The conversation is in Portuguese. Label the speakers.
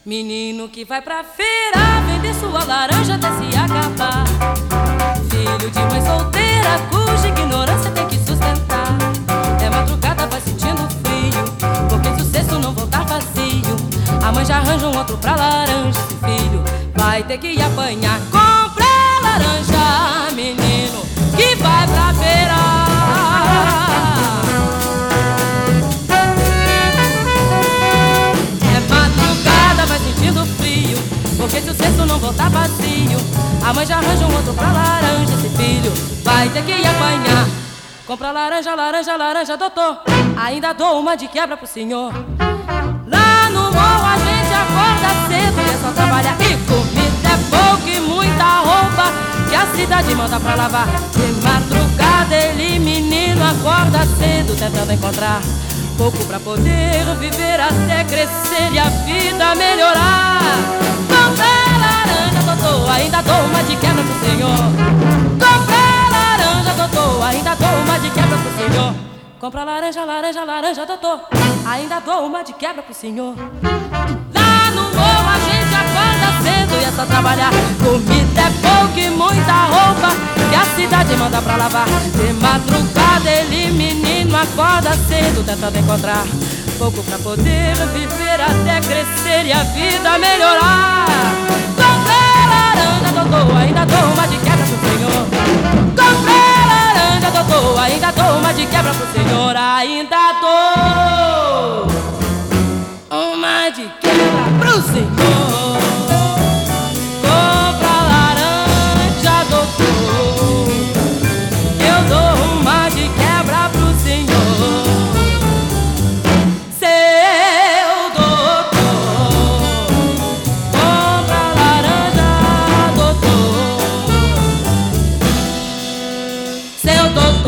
Speaker 1: Menino que vai pra feira vender sua laranja até se acabar. Filho de mãe solteira cuja ignorância tem que sustentar. É madrugada, vai sentindo frio, porque se o cesto não voltar vazio, a mãe já arranja um outro pra laranja. Esse filho vai ter que apanhar. Compra laranja, menino que vai pra feira. Porque se o cesto não voltar vazio, a mãe já arranja um outro pra laranja. Esse filho vai ter que apanhar. Compra laranja, laranja, laranja, doutor, ainda dou uma de quebra pro senhor. Lá no morro a gente acorda cedo e é só trabalhar. E comida é pouco e muita roupa que a cidade manda pra lavar. De madrugada ele, menino, acorda cedo tentando encontrar pouco pra poder viver até crescer e a vida melhorar. Compra laranja, doutor, ainda dou uma de quebra pro senhor. Compra laranja, doutor, ainda dou uma de quebra pro senhor. Compra laranja, laranja, laranja, doutor, ainda dou uma de quebra pro senhor. Lá no morro a gente acorda cedo e é só trabalhar. Comida é pouco e muita roupa que a cidade manda pra lavar. De madrugada ele, menino, acorda cedo tentando encontrar pouco pra poder viver até crescer e a vida melhorar. Comprei laranja, doutor, ainda dou uma de quebra pro senhor. Comprei laranja, doutor, ainda dou uma de quebra pro senhor. Ainda dou uma de quebra pro senhor. Compra laranja, doutor, eu dou uma de quebra pro senhor. Seu doutor,